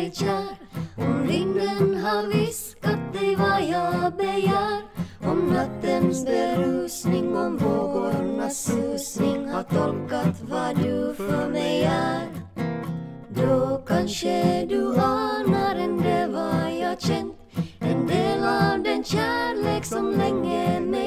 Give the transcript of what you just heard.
mig kär. Om vinden har viskat dig vad jag begär, om nattens berusning, om vågornas susning har tolkat vad du för mig är, då kanske du anar än det vad jag känt, en del av den kärlek som länge